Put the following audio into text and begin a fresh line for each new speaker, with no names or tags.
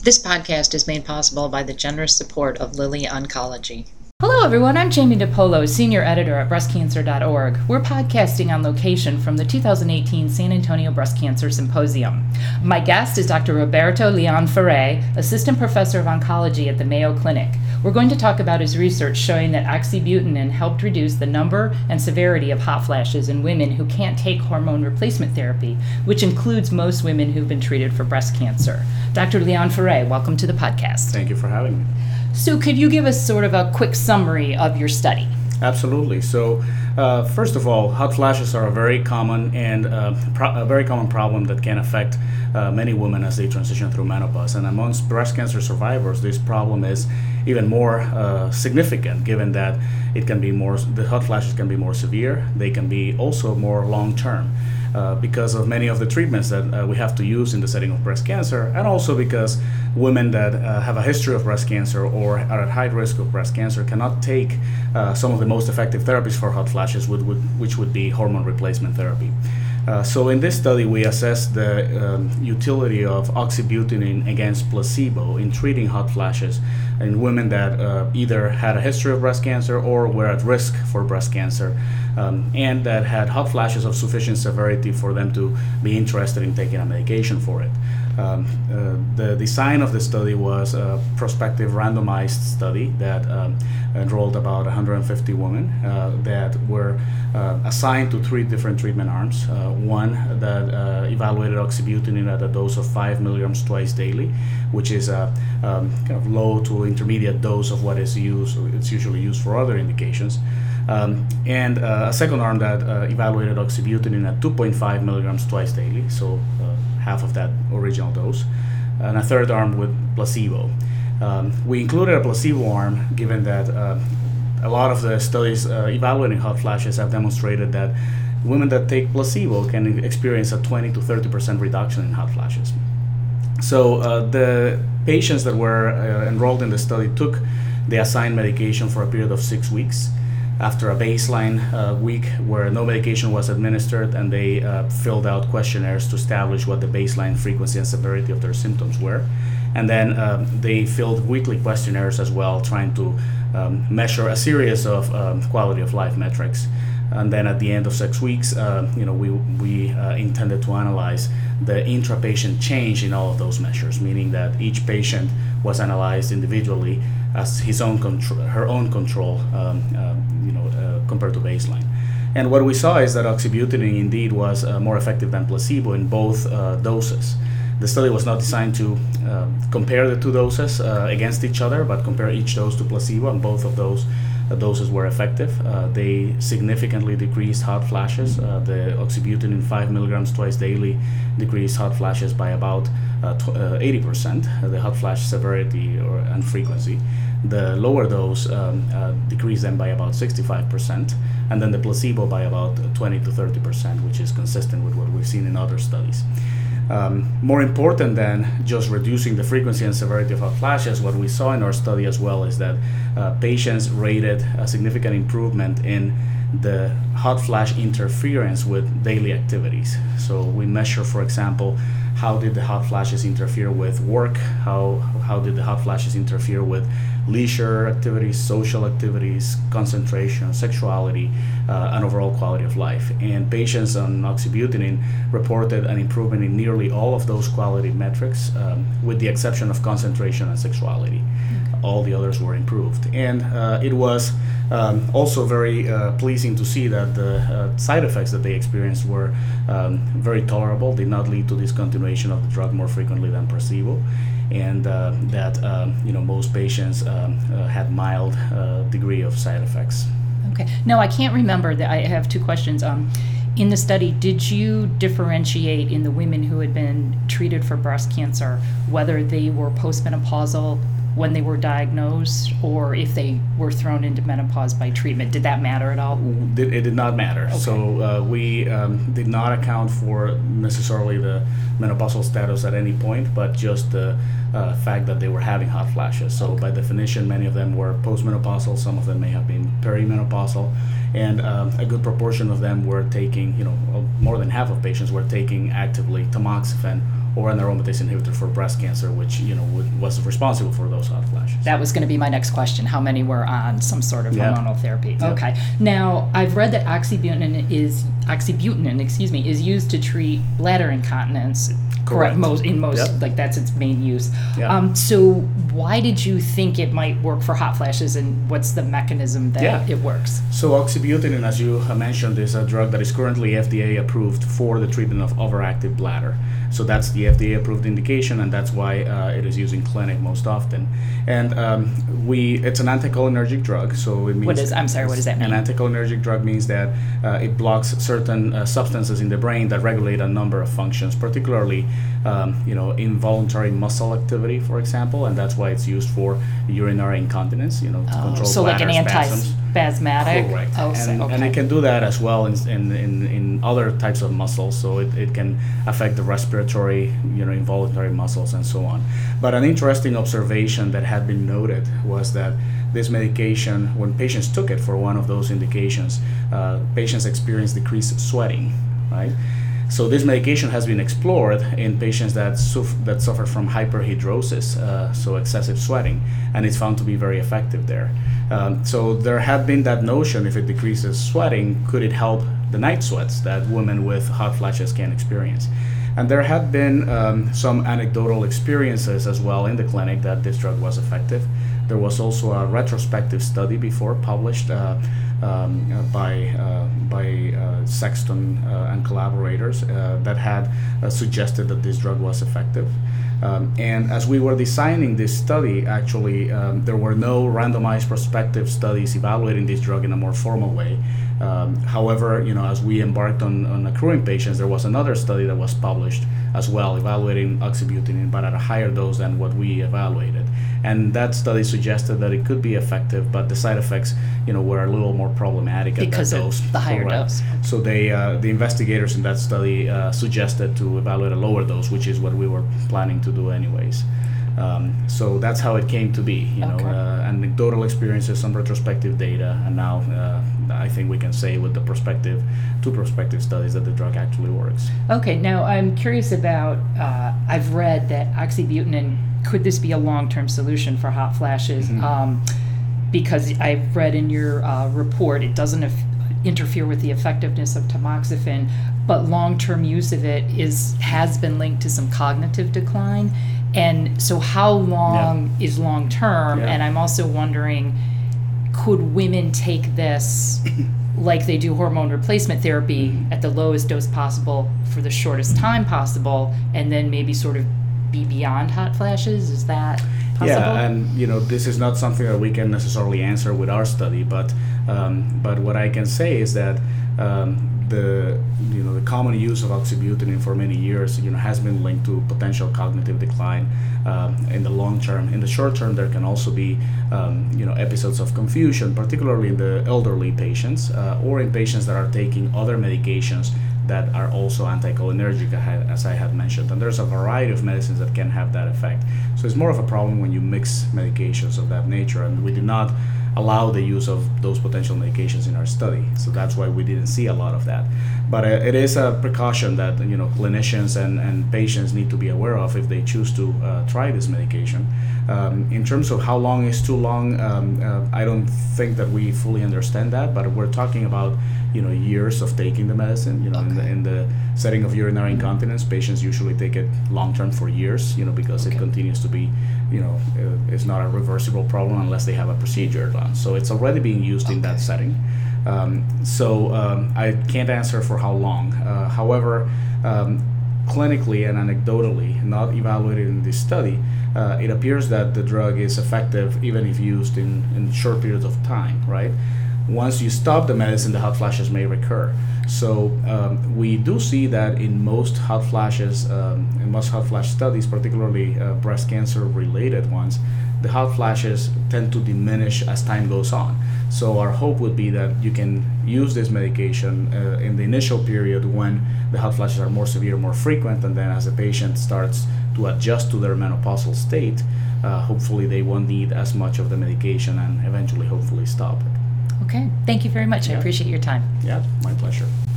This podcast is made possible by the generous support of Lilly Oncology.
Hello, everyone. I'm Jamie DiPolo, Senior Editor at BreastCancer.org. We're podcasting on location from the 2018 San Antonio Breast Cancer Symposium. My guest is Dr. Roberto Leon Ferre, Assistant Professor of Oncology at the Mayo Clinic. We're going to talk about his research showing that oxybutynin helped reduce the number and severity of hot flashes in women who can't take hormone replacement therapy, which includes most women who've been treated for breast cancer. Dr. Leon Ferre, welcome to the podcast.
Thank you for having me.
So could you give us sort of a quick summary of your study?
Absolutely. So, first of all, hot flashes are a very common and a very common problem that can affect many women as they transition through menopause. And amongst breast cancer survivors, this problem is even more significant, given that the hot flashes can be more severe. They can be also more long-term. Because of many of the treatments that we have to use in the setting of breast cancer, and also because women that have a history of breast cancer or are at high risk of breast cancer cannot take some of the most effective therapies for hot flashes, which would be hormone replacement therapy. So in this study, we assessed the utility of oxybutynin against placebo in treating hot flashes in women that either had a history of breast cancer or were at risk for breast cancer, and that had hot flashes of sufficient severity for them to be interested in taking a medication for it. The design of the study was a prospective randomized study that enrolled about 150 women that were assigned to 3 different treatment arms. One that evaluated oxybutynin at a dose of 5 milligrams twice daily, which is a kind of low to intermediate dose of what is used. It's usually used for other indications. And a second arm that evaluated oxybutynin at 2.5 milligrams twice daily, so half of that original dose, and a third arm with placebo. We included a placebo arm given that a lot of the studies evaluating hot flashes have demonstrated that women that take placebo can experience a 20 to 30% reduction in hot flashes. So the patients that were enrolled in the study took the assigned medication for a period of 6 weeks. After a baseline week where no medication was administered, and they filled out questionnaires to establish what the baseline frequency and severity of their symptoms were. And then they filled weekly questionnaires as well, trying to measure a series of quality of life metrics. And then at the end of 6 weeks, we intended to analyze the intra-patient change in all of those measures, meaning that each patient was analyzed individually as her own control, compared to baseline. And what we saw is that oxybutynin indeed was more effective than placebo in both doses. The study was not designed to compare the 2 doses against each other, but compare each dose to placebo, and both of those doses were effective. They significantly decreased hot flashes. The oxybutynin 5 milligrams twice daily decreased hot flashes by about 80%, the hot flash severity and frequency. The lower dose decreased them by about 65%, and then the placebo by about 20 to 30%, which is consistent with what we've seen in other studies. More important than just reducing the frequency and severity of hot flashes, what we saw in our study as well is that patients rated a significant improvement in the hot flash interference with daily activities. So we measure, for example, how did the hot flashes interfere with work? How did the hot flashes interfere with leisure activities, social activities, concentration, sexuality, and overall quality of life? And patients on oxybutynin reported an improvement in nearly all of those quality metrics, with the exception of concentration and sexuality. All the others were improved. And it was also very pleasing to see that the side effects that they experienced were very tolerable, did not lead to discontinuation of the drug more frequently than placebo, and that most patients had mild degree of side effects.
Okay. No, I can't remember. I have 2 questions. In the study, did you differentiate in the women who had been treated for breast cancer whether they were postmenopausal when they were diagnosed, or if they were thrown into menopause by treatment? Did that matter at all?
It did not matter. Okay. So we did not account for necessarily the menopausal status at any point, but just the fact that they were having hot flashes. So by definition, many of them were postmenopausal. Some of them may have been perimenopausal. And a good proportion of them were taking, more than half of patients were taking actively tamoxifen or an aromatase inhibitor for breast cancer, which was responsible for those hot flashes.
That was going to be my next question. How many were on some sort of hormonal therapy?
Yeah.
Okay. Now, I've read that oxybutynin is used to treat bladder incontinence.
Correct. Yep.
Like that's its main use.
Yeah.
So why did you think it might work for hot flashes, and what's the mechanism that it works?
So oxybutynin, as you mentioned, is a drug that is currently FDA approved for the treatment of overactive bladder. So that's the FDA approved indication, and that's why it is used in clinic most often. And it's an anticholinergic drug. So it means
what does that mean?
An anticholinergic drug means that it blocks certain substances in the brain that regulate a number of functions, particularly involuntary muscle activity, for example, and that's why it's used for urinary incontinence, to control
so like
bladder
an
spasms.
Antispasmatic.
Correct.
Okay.
And it can do that as well in other types of muscles. So it can affect the respiratory, involuntary muscles and so on. But an interesting observation that had been noted was that this medication, when patients took it for one of those indications, patients experienced decreased sweating, right? So this medication has been explored in patients that suffer from hyperhidrosis, so excessive sweating, and it's found to be very effective there. So there had been that notion, if it decreases sweating, could it help the night sweats that women with hot flashes can experience? And there had been some anecdotal experiences as well in the clinic that this drug was effective. There was also a retrospective study before published by Sexton and collaborators that had suggested that this drug was effective. And as we were designing this study, actually, there were no randomized prospective studies evaluating this drug in a more formal way. However, as we embarked on accruing patients, there was another study that was published as well, evaluating oxybutynin, but at a higher dose than what we evaluated. And that study suggested that it could be effective, but the side effects, were a little more problematic at
because
that dose.
Of the higher dose.
So the investigators in that study suggested to evaluate a lower dose, which is what we were planning to do anyways. So that's how it came to be, anecdotal experiences, some retrospective data, and now I think we can say with the two prospective studies that the drug actually works.
Okay, now I'm curious about, I've read that oxybutynin, could this be a long-term solution for hot flashes?
Mm-hmm.
Because I've read in your report, it doesn't interfere with the effectiveness of tamoxifen, but long-term use of it has been linked to some cognitive decline. And so how long is long-term?
Yeah.
And I'm also wondering, could women take this like they do hormone replacement therapy at the lowest dose possible for the shortest time possible, and then maybe sort of be beyond hot flashes? Is that possible?
Yeah, and this is not something that we can necessarily answer with our study, but what I can say is that the common use of oxybutynin for many years has been linked to potential cognitive decline in the long term. In the short term, there can also be episodes of confusion, particularly in the elderly patients or in patients that are taking other medications that are also anticholinergic, as I had mentioned. And there's a variety of medicines that can have that effect. So it's more of a problem when you mix medications of that nature, and we did not allow the use of those potential medications in our study. So that's why we didn't see a lot of that. But it is a precaution that clinicians and patients need to be aware of if they choose to try this medication. In terms of how long is too long, I don't think that we fully understand that, but we're talking about years of taking the medicine. In the setting of urinary incontinence, patients usually take it long term for years, because it continues to be, it's not a reversible problem unless they have a procedure done. So it's already being used in that setting. I can't answer for how long. However, clinically and anecdotally, not evaluated in this study, it appears that the drug is effective even if used in short periods of time, right? Once you stop the medicine, the hot flashes may recur. So we do see that in most hot flashes, in most hot flash studies, particularly breast cancer related ones, the hot flashes tend to diminish as time goes on. So our hope would be that you can use this medication in the initial period when the hot flashes are more severe, more frequent, and then as the patient starts to adjust to their menopausal state, hopefully they won't need as much of the medication and eventually hopefully stop it.
Okay, thank you very much. I appreciate your time.
Yeah, my pleasure.